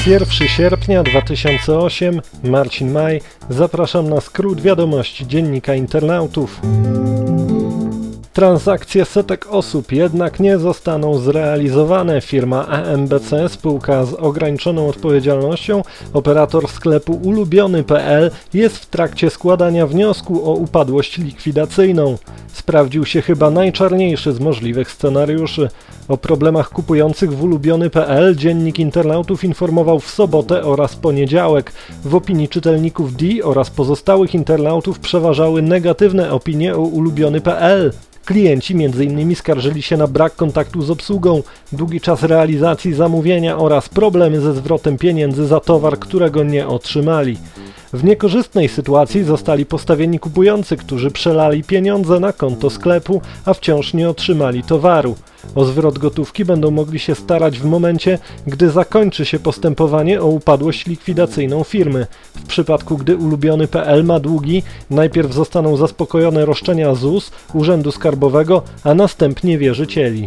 1 sierpnia 2008, Marcin Maj, zapraszam na skrót wiadomości Dziennika Internautów. Transakcje setek osób jednak nie zostaną zrealizowane. Firma EMBC, spółka z ograniczoną odpowiedzialnością, operator sklepu ulubiony.pl, jest w trakcie składania wniosku o upadłość likwidacyjną. Sprawdził się chyba najczarniejszy z możliwych scenariuszy. O problemach kupujących w ulubiony.pl Dziennik Internautów informował w sobotę oraz poniedziałek. W opinii czytelników D oraz pozostałych internautów przeważały negatywne opinie o ulubiony.pl. Klienci m.in. skarżyli się na brak kontaktu z obsługą, długi czas realizacji zamówienia oraz problemy ze zwrotem pieniędzy za towar, którego nie otrzymali. W niekorzystnej sytuacji zostali postawieni kupujący, którzy przelali pieniądze na konto sklepu, a wciąż nie otrzymali towaru. O zwrot gotówki będą mogli się starać w momencie, gdy zakończy się postępowanie o upadłość likwidacyjną firmy. W przypadku, gdy ulubiony.pl ma długi, najpierw zostaną zaspokojone roszczenia ZUS, Urzędu Skarbowego, a następnie wierzycieli.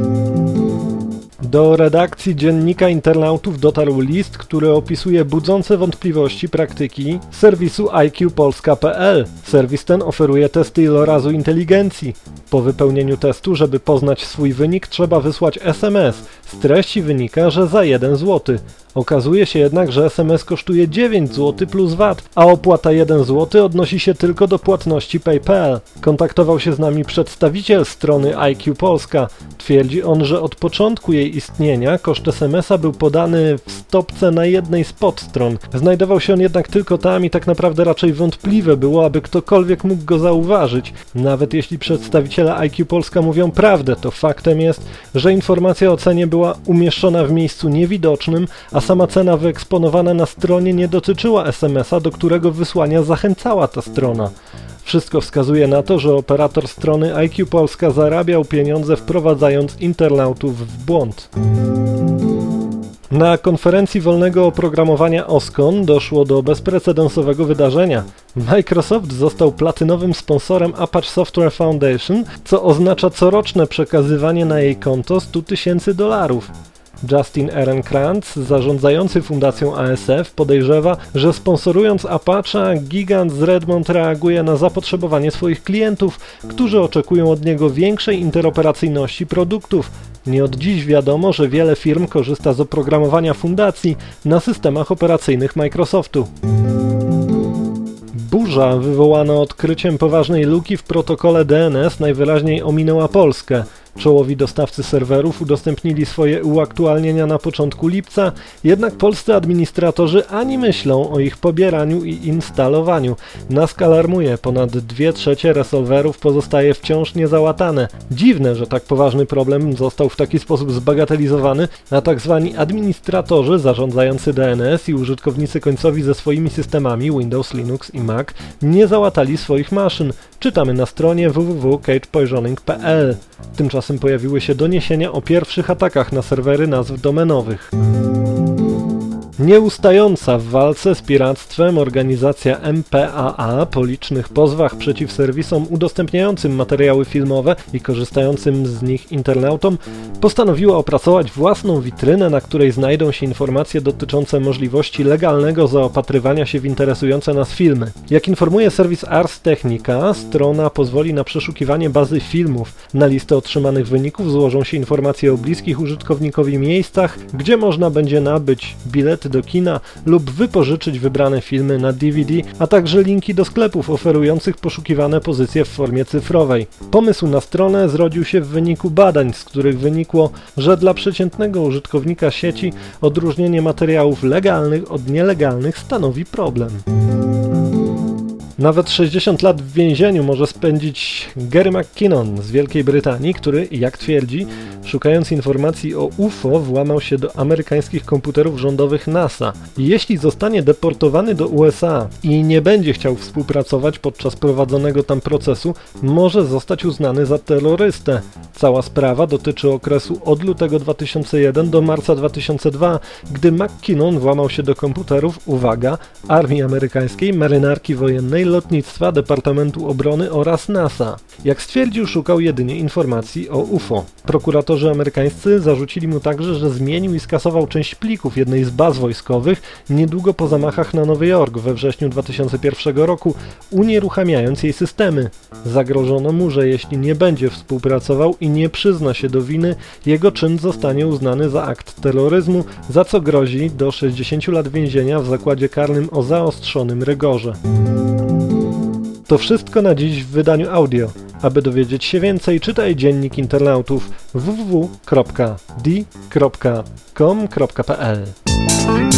Do redakcji Dziennika Internautów dotarł list, który opisuje budzące wątpliwości praktyki serwisu IQPolska.pl. Serwis ten oferuje testy ilorazu inteligencji. Po wypełnieniu testu, żeby poznać swój wynik, trzeba wysłać SMS. Z treści wynika, że za 1 zł. Okazuje się jednak, że SMS kosztuje 9 zł plus VAT, a opłata 1 zł odnosi się tylko do płatności PayPal. Kontaktował się z nami przedstawiciel strony IQ Polska. Twierdzi on, że od początku jej istnienia koszt SMS-a był podany w stopce na jednej z podstron. Znajdował się on jednak tylko tam i tak naprawdę raczej wątpliwe było, aby ktokolwiek mógł go zauważyć. Nawet jeśli przedstawiciele IQ Polska mówią prawdę, to faktem jest, że informacja o cenie była umieszczona w miejscu niewidocznym, a sama cena wyeksponowana na stronie nie dotyczyła SMS-a, do którego wysłania zachęcała ta strona. Wszystko wskazuje na to, że operator strony IQ Polska zarabiał pieniądze, wprowadzając internautów w błąd. Na konferencji wolnego oprogramowania OSCON doszło do bezprecedensowego wydarzenia. Microsoft został platynowym sponsorem Apache Software Foundation, co oznacza coroczne przekazywanie na jej konto $100,000. Justin Ehrenkrantz, zarządzający fundacją ASF, podejrzewa, że sponsorując Apache'a, gigant z Redmond reaguje na zapotrzebowanie swoich klientów, którzy oczekują od niego większej interoperacyjności produktów. Nie od dziś wiadomo, że wiele firm korzysta z oprogramowania fundacji na systemach operacyjnych Microsoftu. Burza wywołana odkryciem poważnej luki w protokole DNS najwyraźniej ominęła Polskę. Czołowi dostawcy serwerów udostępnili swoje uaktualnienia na początku lipca, jednak polscy administratorzy ani myślą o ich pobieraniu i instalowaniu. NASK alarmuje, ponad 2/3 resolwerów pozostaje wciąż niezałatane. Dziwne, że tak poważny problem został w taki sposób zbagatelizowany, a tak zwani administratorzy zarządzający DNS i użytkownicy końcowi ze swoimi systemami Windows, Linux i Mac nie załatali swoich maszyn. Czytamy na stronie www.cachepoisoning.pl. Tymczasem pojawiły się doniesienia o pierwszych atakach na serwery nazw domenowych. Nieustająca w walce z piractwem organizacja MPAA po licznych pozwach przeciw serwisom udostępniającym materiały filmowe i korzystającym z nich internautom postanowiła opracować własną witrynę, na której znajdą się informacje dotyczące możliwości legalnego zaopatrywania się w interesujące nas filmy. Jak informuje serwis Ars Technica, strona pozwoli na przeszukiwanie bazy filmów. Na listę otrzymanych wyników złożą się informacje o bliskich użytkownikowi miejscach, gdzie można będzie nabyć bilety do kina lub wypożyczyć wybrane filmy na DVD, a także linki do sklepów oferujących poszukiwane pozycje w formie cyfrowej. Pomysł na stronę zrodził się w wyniku badań, z których wynikło, że dla przeciętnego użytkownika sieci odróżnienie materiałów legalnych od nielegalnych stanowi problem. Nawet 60 lat w więzieniu może spędzić Gary McKinnon z Wielkiej Brytanii, który, jak twierdzi, szukając informacji o UFO, włamał się do amerykańskich komputerów rządowych NASA. Jeśli zostanie deportowany do USA i nie będzie chciał współpracować podczas prowadzonego tam procesu, może zostać uznany za terrorystę. Cała sprawa dotyczy okresu od lutego 2001 do marca 2002, gdy McKinnon włamał się do komputerów, uwaga, armii amerykańskiej, marynarki wojennej, Lotnictwa, Departamentu Obrony oraz NASA. Jak stwierdził, szukał jedynie informacji o UFO. Prokuratorzy amerykańscy zarzucili mu także, że zmienił i skasował część plików jednej z baz wojskowych niedługo po zamachach na Nowy Jork we wrześniu 2001 roku, unieruchamiając jej systemy. Zagrożono mu, że jeśli nie będzie współpracował i nie przyzna się do winy, jego czyn zostanie uznany za akt terroryzmu, za co grozi do 60 lat więzienia w zakładzie karnym o zaostrzonym rygorze. To wszystko na dziś w wydaniu audio. Aby dowiedzieć się więcej, czytaj Dziennik Internautów www.d.com.pl.